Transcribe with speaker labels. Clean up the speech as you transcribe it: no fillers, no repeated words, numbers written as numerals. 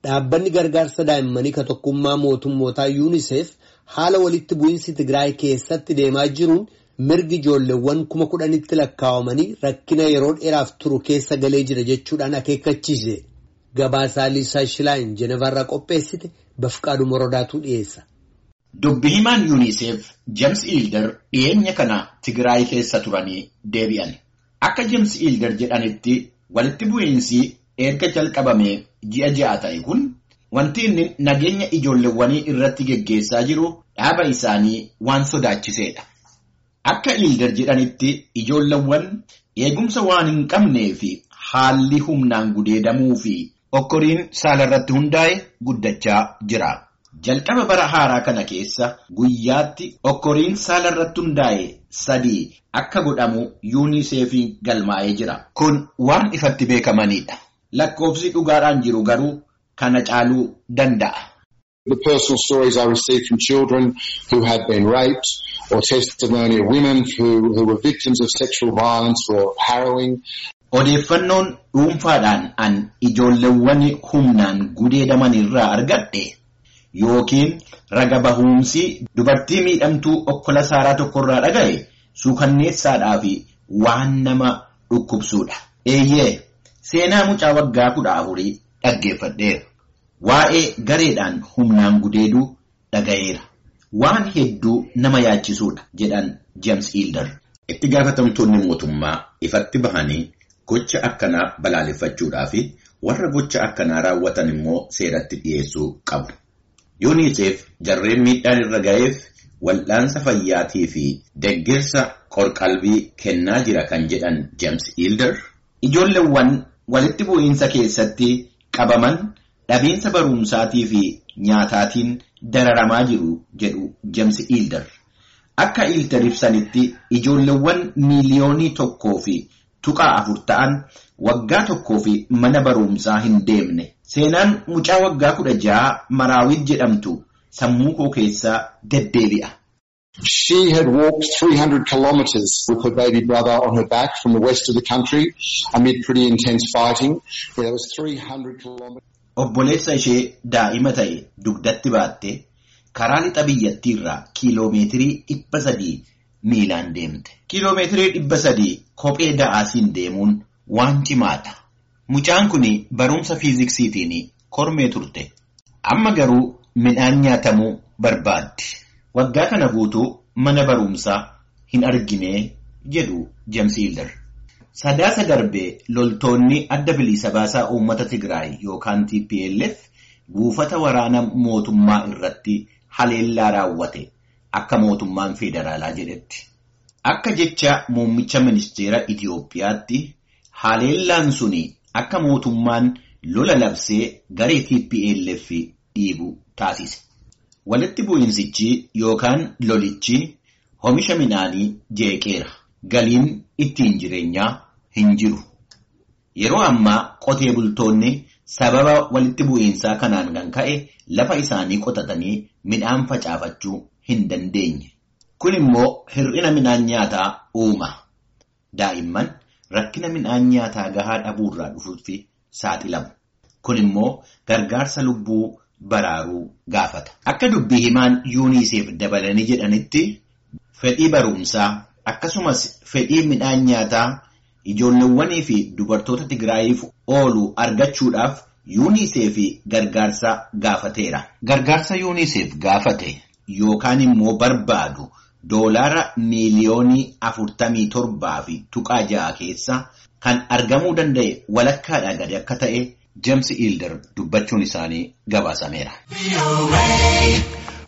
Speaker 1: Dhaabbanni gargaarsa daa'immanii ka tokkummaa mootummootaa UNICEF haala walitti bu'iinsi Tigraay keessatti deemaa jiruun mirgi ijoolleewwan 10,000tti lakkaa'amanii rakkina yeroo dheeraaf turu keessa galee jira jechuudhaan akeekkachiise. Gabaasaa Liisaa Shilaayin Jenevarraa qopheessite Bafqaaduu Morodaatu dhiyeessa.
Speaker 2: Dubbi himaan UNICEF James Elder dhiyeenya kana Tigraay keessa turanii deebi'an. Akka James Elder jedhanitti walitti bu'iinsi erga jalqabamee ji'a ja'a ta'e kun wanti inni nageenya ijoolleewwanii irratti geggeessaa jiru dhaaba isaanii waan sodaachiseedha. Akka Elder jedhanitti ijoolleewwan eegumsa waan hin qabnee fi haalli humnaan gudeedamuu fi okkoriin saalarratti hundaa'e guddachaa jira. Jalqaba bara haaraa kana keessa guyyaatti okkoriin saalarratti hundaa'e 3 akka godhamu UNICEFiin galmaa'ee jira. Kun waan ifatti beekamanidha. Lakkoofsi dhugaadhaan jiru garuu kana caaluu danda'a.
Speaker 3: The personal stories I received from children who had been raped or testimony of women who were victims of sexual violence or harrowing.
Speaker 2: Odeeffannoon dhuunfaadhaan an ijoolleewwan humnaan gudeedaman irraa argadhe yookiin raga bahuumsi dubartii miidhamtuu okkola saaraa tokkorraa dhaga'e suukanneessaadhaa fi waan nama dhukkubsuudha. Eeyyee seenaa mucaa waggaa 14 dhaggeeffadheera. Waa'ee gareedhaan humnaan gudeeduu dhaga'eera. Waan hedduu nama yaachisuudha jedhan James Elder. Itti gaafatamtoonni mootummaa ifatti bahanii gocha akkanaa balaaleffachuudhaa fi warra gocha akkanaa raawwatan immoo seeratti dhiyeessuu qabu. UNICEF jarreen miidhaan irra ga'eef wal'aansa fayyaatii fi deeggarsa qorqalbii kennaa jira kan jedhan James Elder. Ijoolleewwan walitti bu'iinsa keessatti qabaman dhabiinsa barumsaatii fi nyaataatiin dararamaa jiru jedhu James Elder. Akka Elder ibsanitti ijoolleewwan miiliyoonii 1.4 ta'an waggaa 1 fi mana barumsaa hin deemne. Seenaan mucaa waggaa 16 Maraawit jedhamtu sammuu koo keessaa deddeebi'a.
Speaker 3: She had walked 300 kilometres with her baby brother on her back from the west of the country amid pretty intense fighting. There was 300 kilometres.
Speaker 2: Obboleessa ishee daa'ima ta'e dugdatti baatte karaa lixa biyyattii irraa kiiloomeetirii 300 miilaan deemte. Kiiloomeetirii 300 kophee da'aasiin deemuun waan cimaadha. Mucaan kun barumsa fiiziksiitiin kormee turte. Amma garuu midhaan nyaatamuu barbaaddi. Waggaa kana guutuu mana barumsaa hin argine jedhu James Elder. Sadaasa darbee loltoonni adda bilisa baasaa uummata Tigraay yookaan TPLF buufata waraana mootummaa irratti haleellaa raawwate akka mootummaan federaalaa jedhetti. Akka jecha muummicha ministeera Itiyoophiyaatti haleellaan suni akka mootummaan lola labsee garee TPLF dhiibu taasise. Walitti bu'iinsichi yookaan lolichi oomisha midhaanii jeeqeera. Galiin ittiin jireenyaa hin jiru. Yeroo ammaa qotee bultoonni sababa walitti bu'iinsaa kanaan kan ka'e lafa isaanii qotatanii midhaan facaafachuu hin dandeenye. Kun immoo hir'ina midhaan nyaataa uuma. Daa'imman rakkina midhaan nyaataa gahaa dhabuurraa dhufuuf saaxilamu. Kun immoo gargaarsa lubbuu baraaruu gaafata. Akka dubbii himaan UNICEF dabalanii jedhanitti fedhii barumsaa akkasumas fedhii midhaan nyaataa ijoolleewwanii fi dubartoota Tigraayiif oolu argachuudhaaf UNICEF gargaarsa gaafateera. Gargaarsa UNICEF gaafate yookaan immoo barbaadu doolaara miiliyoonii 47.6 keessa kan argamuu danda'e walakkaadhaa gadi akka ta'e James Elder dubbachuun isaanii gabaasameera.